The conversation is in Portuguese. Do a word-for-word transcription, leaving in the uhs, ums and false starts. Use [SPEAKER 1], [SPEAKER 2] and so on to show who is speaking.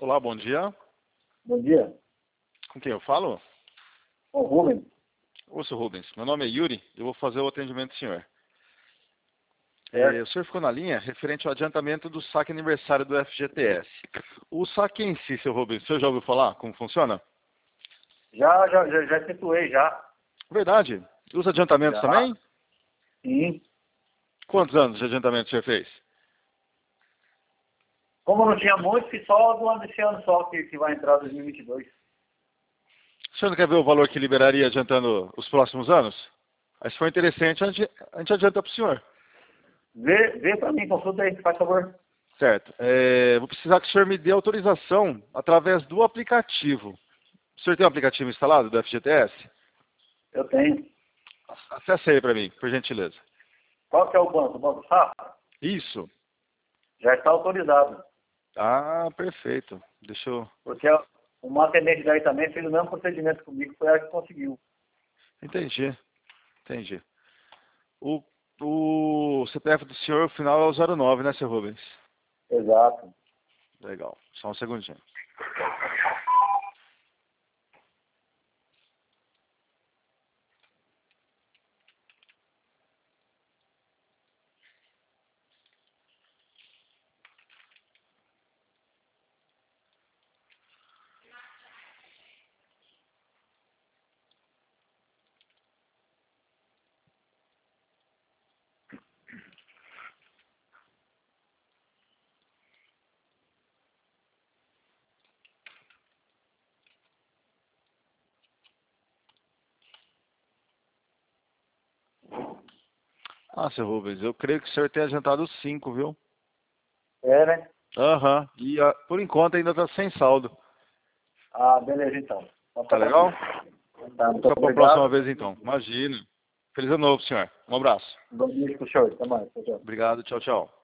[SPEAKER 1] Olá, bom dia.
[SPEAKER 2] Bom dia.
[SPEAKER 1] Com quem eu falo?
[SPEAKER 2] Ô, Rubens.
[SPEAKER 1] Ô, seu Rubens, meu nome é Yuri, eu vou fazer o atendimento do senhor. É,
[SPEAKER 2] Certo.
[SPEAKER 1] o senhor ficou na linha referente ao adiantamento do saque aniversário do F G T S. O saque em si, seu Rubens, o senhor já ouviu falar como funciona?
[SPEAKER 2] Já, já, já, já efetuei, já.
[SPEAKER 1] Verdade. Os adiantamentos
[SPEAKER 2] Já.
[SPEAKER 1] também?
[SPEAKER 2] Sim.
[SPEAKER 1] Quantos anos de adiantamento o senhor fez?
[SPEAKER 2] Como não tinha muito, que só do ano desse ano só, que, que vai entrar dois mil e vinte e dois.
[SPEAKER 1] O senhor não quer ver o valor que liberaria adiantando os próximos anos? Aí, se for interessante, a gente, a gente adianta para o senhor.
[SPEAKER 2] Vê, vê pra mim, consulta aí, faz favor.
[SPEAKER 1] Certo. É, vou precisar que o senhor me dê autorização através do aplicativo. O senhor tem um aplicativo instalado do F G T S?
[SPEAKER 2] Eu tenho.
[SPEAKER 1] Acesse aí para mim, por gentileza.
[SPEAKER 2] Qual que é o banco? O Banco Safra?
[SPEAKER 1] Isso.
[SPEAKER 2] Já está autorizado.
[SPEAKER 1] Ah, perfeito. Deixa eu...
[SPEAKER 2] Porque a- uma atendente daí também fez o mesmo procedimento comigo, foi ela que conseguiu.
[SPEAKER 1] Entendi. Entendi. O, o C P F do senhor, o final é o zero nove, né, seu Rubens?
[SPEAKER 2] Exato.
[SPEAKER 1] Legal. Só um segundinho. Ah, seu Rubens, eu creio que o senhor tenha adiantado cinco, viu?
[SPEAKER 2] É, né?
[SPEAKER 1] Aham. E ah, por enquanto ainda está sem saldo.
[SPEAKER 2] Ah, beleza então. Então
[SPEAKER 1] Tá
[SPEAKER 2] tá
[SPEAKER 1] legal?
[SPEAKER 2] tranquilo. Tá, muito
[SPEAKER 1] Fica para a próxima
[SPEAKER 2] obrigado.
[SPEAKER 1] vez então. Imagina. Feliz ano novo, senhor. Um abraço.
[SPEAKER 2] Bom dia pro senhor. Até mais. Tchau, tchau.
[SPEAKER 1] Obrigado. Tchau, tchau.